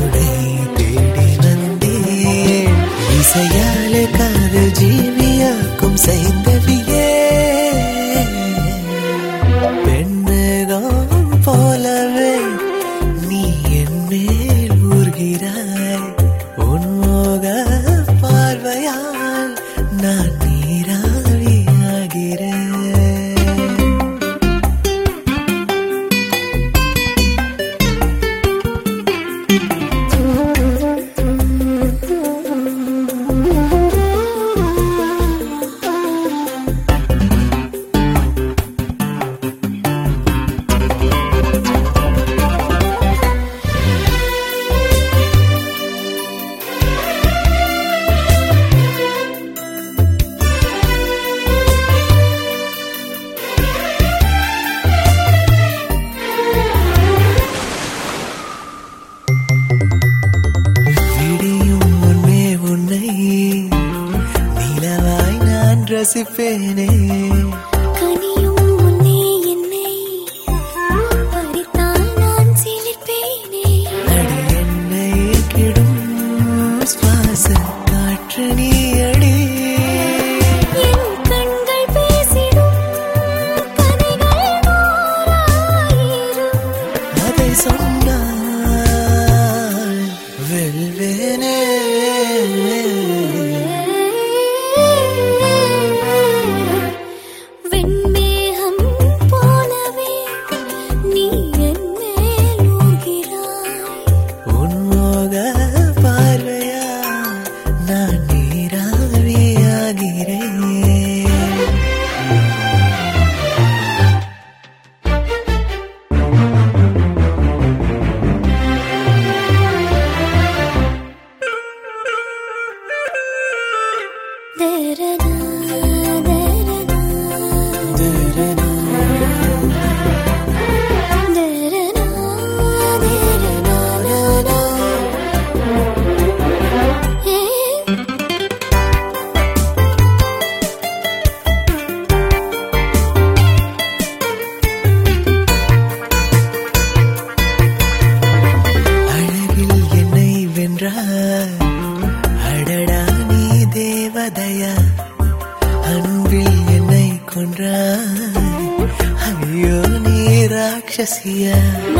உனை தேடி வந்தேன். இசையாலே காதல் ஜீவியாக்கும் செய்தவியே பெண்மேகம் போலவே நீ என் மேல் ஊர்கிறாய். உன்மோக பார்வையால் நான் நீராவியாகிறேன். ரசிப்பேனே கனியும் முன்னே என்னை பறித்தால் நான் சிலிர்ப்பேனே. அடி என்னை கிடும் சுவாச காற்று நீ அடி. என் கண்கள் பேசிடும் கதைகள் நூறாயிரம். அதை சொன்னால் வெல்வேனே. வெண்மேகம் போலவே நீ என் மேல் ஊர்கிறாய். உன்மோக பார்வையா நான் நீராவியாகிறேன். தேரனா அழகில் என்னை வென்றாய். அடடா நீ தேவதையா. அன்பில் என்னை கொன்றாய். ஐயோ நீ ராட்சசியா.